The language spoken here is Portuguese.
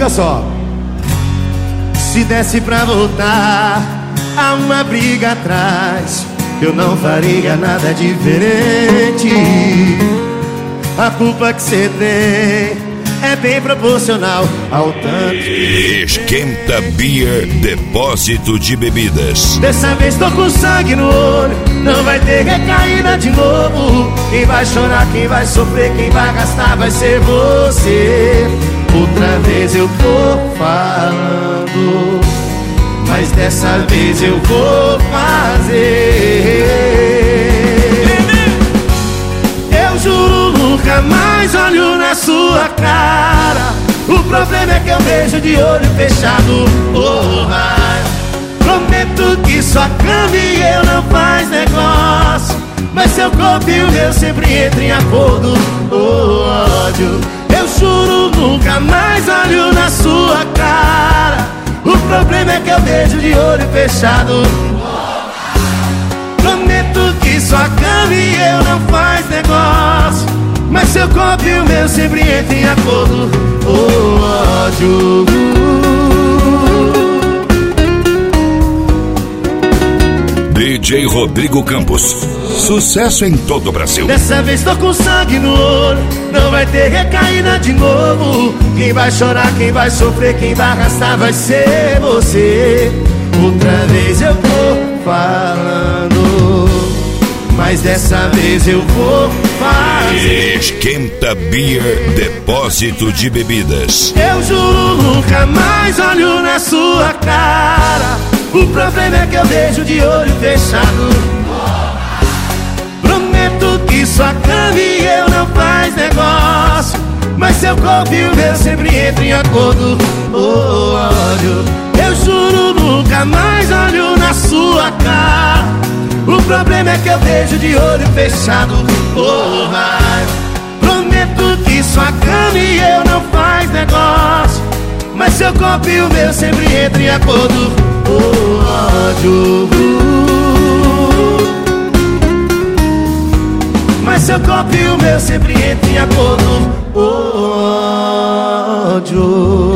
liga só. Se desse pra voltar a uma briga atrás, eu não faria nada diferente. A culpa que cê tem é bem proporcional ao tanto. Esquenta Beer, depósito de bebidas. Dessa vez tô com sangue no olho, não vai ter recaída de novo. Quem vai chorar, quem vai sofrer, quem vai gastar vai ser você. Outra vez eu tô falando, mas dessa vez eu vou fazer. Eu juro, nunca mais olho na sua cara. O problema é que eu vejo de olho fechado. Oh, prometo que sua cama e eu não faz negócio, mas seu corpo e o meu sempre entram em acordo. Oh, ódio. Eu juro, nunca mais olho na sua cara. O problema é que eu vejo de olho fechado. Prometo que sua cama e eu não faz negócio, mas seu corpo e o meu sempre entram em acordo. Oh, ódio. DJ Rodrigo Campos, sucesso em todo o Brasil. Dessa vez tô com sangue no olho, não vai ter recaída de novo. Quem vai chorar, quem vai sofrer, quem vai arrastar vai ser você. Outra vez eu tô falando, mas dessa vez eu vou fazer. Esquenta Beer, depósito de bebidas. Eu juro, nunca mais olho na sua cara. O problema é que eu vejo de olho fechado. Prometo que sua cama e eu não faz negócio, mas seu corpo e o meu sempre entram em acordo. Oh, ódio. Eu juro, nunca mais olho na sua cara. O problema é que eu vejo de olho fechado. Oh, prometo que sua cama e eu não faz negócio, mas seu corpo e o meu sempre entram em acordo. Oh, ódio. Mas seu corpo e o meu sempre entram em acordo. Oh, ódio.